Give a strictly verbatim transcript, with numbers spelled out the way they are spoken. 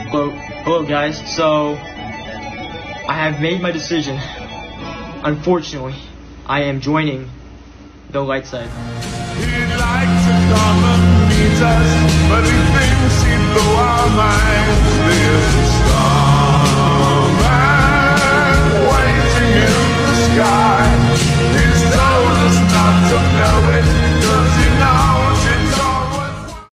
Hello, hello guys. So, I have made my decision. Unfortunately, I am joining the light side. He'd like to come and meet us, but he thinks